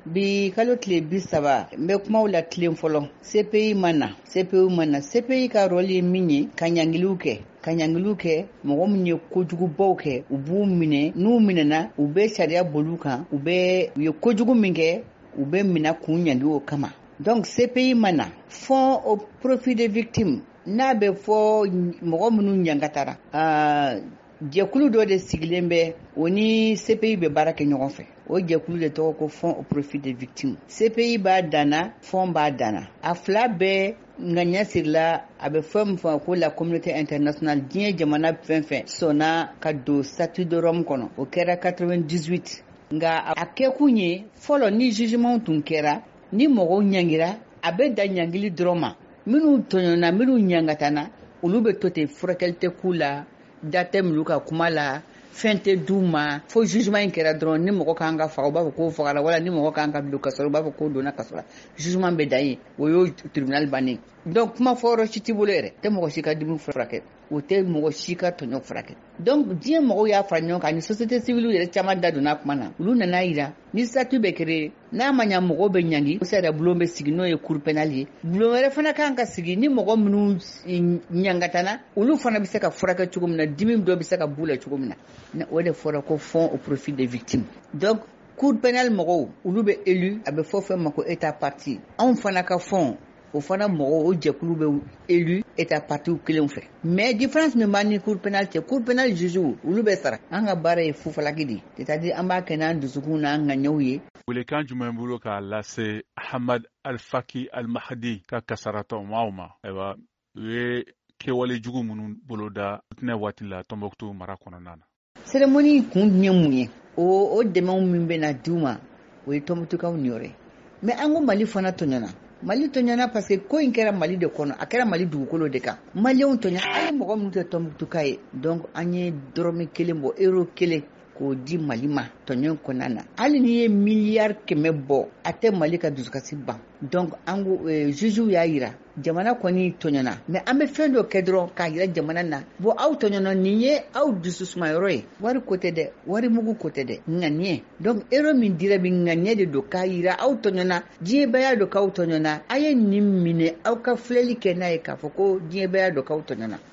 bi kalo tile 30 n bɛ kumaw la tilen fɔlɔ CPI mana CPI ka rôle ye min ye ka ɲangiliw kɛ mɔgɔ min ye kojugubaw kɛ u b'u minɛ n'u minɛna u bɛ sariya bolu kan u ye kojugu min kɛ u bɛ minɛ k'u ɲangi o kama. Donc CPI mana fonds au profit des victimes n'a bɛ fɔ mɔgɔ minnu ɲangatara jɛkulu dɔ de sigilen bɛ o ni CPI bɛ baara kɛ ɲɔgɔn fɛ. O jɛkulu de tɔgɔ ko fonds au profit des victimes. CPI b'a danna fonds b'a danna a fila bɛɛ ŋaniya sirila a bɛ fɛn min fɔ ko la communauté internationale diɲɛ jamana fɛn fɛn sɔnna ka don statut de Rome kɔnɔ o kɛra 98 nka a kɛkun ye fɔlɔ ni jugement tun kɛra ni mɔgɔw ɲangira a bɛ da ɲangili dɔrɔn ma minnu tɔɲɔna minnu ɲangatana olu bɛ to ten furakɛli tɛ k'u la da tɛ minnu ka kuma la fɛn tɛ d'u ma fo jugement in kɛra dɔrɔn ni mɔgɔ kan ka faga u b'a fɔ k'o fagara wala ni mɔgɔ kan ka don kaso la u b'a fɔ k'o donna kaso la jugement bɛ dan yen o y'o tribunal bannen donc kuma fɔ yɔrɔ si t'i bolo yɛrɛ tɛ mɔgɔ si ka dimi furakɛ o tɛ mɔgɔ si ka tɔɲɔ furakɛ donc diɲɛ mɔgɔw y'a fara ɲɔgɔn kan ni société civile yɛrɛ caman da donna kuma na olu nana yira ni statut bɛ créé n'a ma ɲa mɔgɔw bɛ ɲangi sariya bulon bɛ sigi n'o ye cour pénale ye bulon wɛrɛ fana kan ka sigi ni mɔgɔ minnu ɲangatana olu fana bɛ se ka furakɛ cogo min na dimi dɔ bɛ se ka b'u la cogo min na o de fɔra ko fonds au profit des victimes. Donc cour pénale mɔgɔw olu bɛ élu a bɛ fɔ fɛn ma ko état parti anw fana ka fonds o fana mɔgɔw o jɛkulu bɛ élu état parti kelenw fɛ mais différence min b'a ni cour pénale cɛ cour pénale jugew olu bɛ sara an ka baara ye fufalaki de c'est-à-dire an b'a kɛ n'an dusukun n'an ŋaniyaw ye. Welekan jumɛn bolo k'a lase Ahmad Al-Faki Al-Mahdi ka kasaratɔ maaw ma ayiwa u ye kɛwale jugu minnu boloda tɛnɛ waati la Tɔnbɔkutu mara kɔnɔna na. Cérémonie kun ye mun ye o dɛmɛw min bɛ na d'u ma o ye Tɔnbɔkutukaw niyɔrɔ mais an ko Mali fana tɔɲɔna Mali tɔɲɔna parce que ko in kɛra Mali de kɔnɔ a kɛra Mali dugukolo de kan Malienw tɔɲɔ an ye mɔgɔ minnu tɛ Tɔnbɔkutuka ye donc an ye dɔrɔmɛ 1 bɔ euro 1 k'o di Mali ma tɔɲɔ kɔnɔna na hali n'i ye miliyari 100 bɔ a tɛ Mali ka dusukasi ban donc an ko jugew y'a yira jamana kɔni tɔɲɔna mais an bɛ fɛn dɔ kɛ dɔrɔn k'a yira jamana na bon aw tɔɲɔna nin ye aw dususumayɔrɔ ye wari ko tɛ dɛ wari mugu ko tɛ dɛ ŋaniya donc euro min dira bi ŋaniya de don k'a yira aw tɔɲɔna diɲɛ bɛɛ y'a dɔn k'aw tɔɲɔna a ye nin minɛ aw ka filɛli kɛ n'a ye k'a fɔ ko diɲɛ bɛɛ y'a dɔn k'aw tɔɲɔna